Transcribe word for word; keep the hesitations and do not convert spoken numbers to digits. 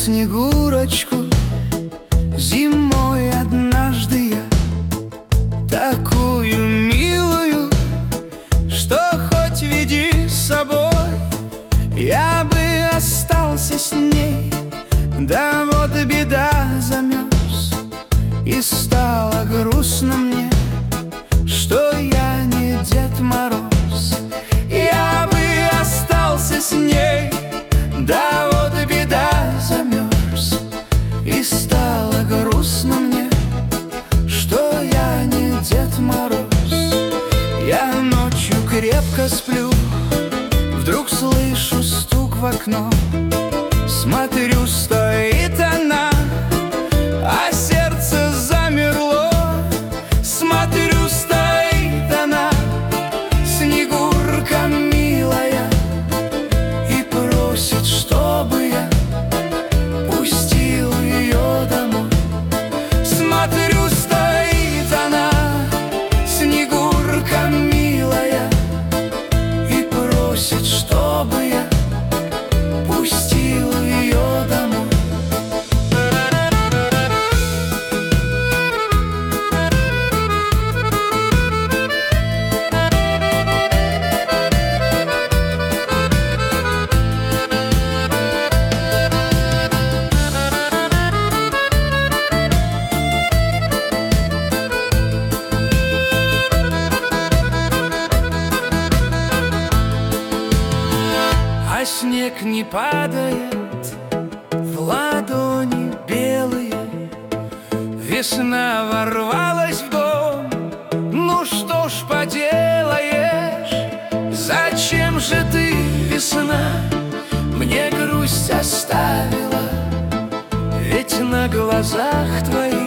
Снегурочку зимой однажды я такую милую, что хоть веди с собой, я бы остался с ней. Да вот беда, замерз, и стало грустно мне, что я не Дед Мороз. Я бы остался с ней, да вот беда, замерз, и стало грустно мне, что я не Дед Мороз. Я ночью крепко сплю, вдруг слышу стук в окно. Смотрю, стоит она, а сердце замерло. Смотрю, стоит она, Снегурка милая, и просит, чтобы я пустил ее домой. Смотрю, стоит она, Снегурка милая, и просит, чтобы я пустил ее домой. А снег не падает, в ладони белые. Весна ворвалась в дом, ну что ж поделаешь? Зачем же ты, весна, мне грусть оставила? Ведь на глазах твоих